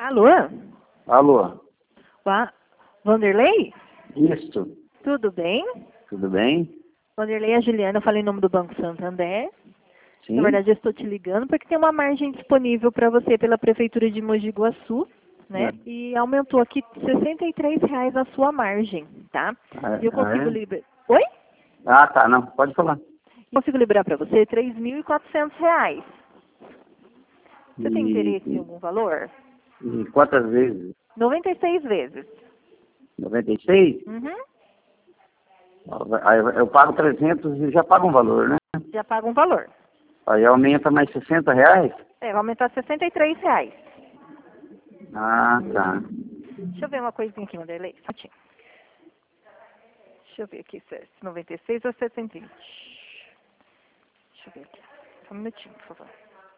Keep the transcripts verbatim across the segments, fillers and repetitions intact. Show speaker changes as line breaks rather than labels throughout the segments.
Alô?
Alô?
Wa- Vanderlei?
Isso.
Tudo bem?
Tudo bem?
Vanderlei é a Juliana, eu falei em nome do Banco Santander.
Sim?
Na verdade, eu estou te ligando porque tem uma margem disponível para você pela Prefeitura de Mogi Guaçu, né?
É.
E aumentou aqui sessenta e três reais a sua margem, tá?
Ah,
E eu
ah,
consigo
é?
liberar... Oi?
Ah, tá. Não, pode falar.
Consigo liberar para você três mil e quatrocentos reais. Você tem
E,
interesse em algum valor?
e quantas vezes?
noventa e seis vezes.
noventa e seis?
Uhum.
Aí eu eu pago trezentos e já pago um valor, né?
Já paga um valor.
Aí aumenta mais sessenta reais?
É, vai aumentar sessenta e três reais.
Ah, tá.
Deixa eu ver uma coisinha aqui, Vanderlei. Só um minutinho. Deixa eu ver aqui se é noventa e seis ou setenta e vinte. Deixa eu ver aqui. Só um minutinho, por favor.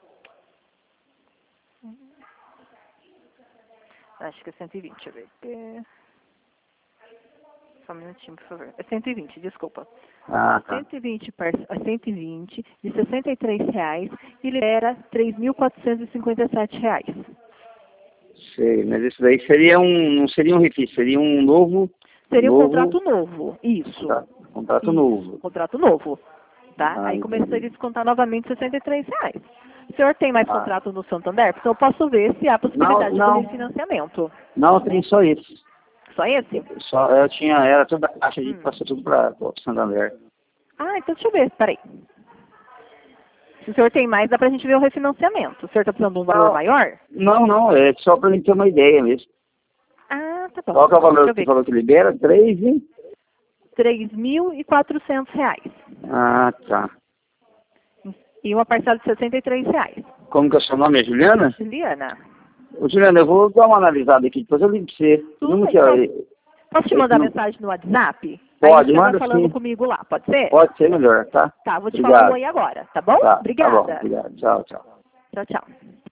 Acho que é cento e vinte, deixa eu ver aqui. Só um minutinho, por favor. É cento e vinte, desculpa.
Ah, tá.
cento e vinte, par... cento e vinte de sessenta e três reais e libera três mil quatrocentos e cinquenta e sete reais.
Sei, mas isso daí seria um, não seria um refis, seria um novo...
Seria um
novo,
contrato novo, isso.
Tá, contrato
Isso,
novo.
contrato novo. Tá?
Ah,
Aí
entendi.
começaria a descontar novamente sessenta e três reais. O senhor tem mais
Ah.
contrato no Santander? Porque eu posso ver se há possibilidade
Não, não.
de refinanciamento.
Não, tem só isso.
Só esse?
Só, eu tinha, era toda a caixa de
Hum.
passou tudo para o Santander.
Ah, então deixa eu ver, peraí. Se o senhor tem mais, dá pra gente ver o refinanciamento. O senhor tá precisando de um valor
Não.
maior?
Não, não, é só para gente ter uma ideia mesmo.
Ah, tá bom.
Qual que é o
Deixa
valor
eu
que você
ver.
falou que libera? Três, hein?
três mil e quatrocentos reais.
Ah, tá.
E uma parcela de sessenta e três reais.
Como que é o seu nome? É Juliana?
Juliana,
Ô, Juliana, eu vou dar uma analisada aqui, depois eu ligo pra você.
tudo
Não
bem,
que eu-
posso, posso te
esse
mandar
não-
mensagem no WhatsApp?
Pode,
Aí você já vai
manda
falando
sim.
comigo lá, pode ser?
Pode ser melhor, tá?
Tá, vou te falar um
Obrigado.
oi agora, tá bom?
Tá, tá bom.
Obrigada.
Obrigado. Tchau, tchau.
Tchau, tchau.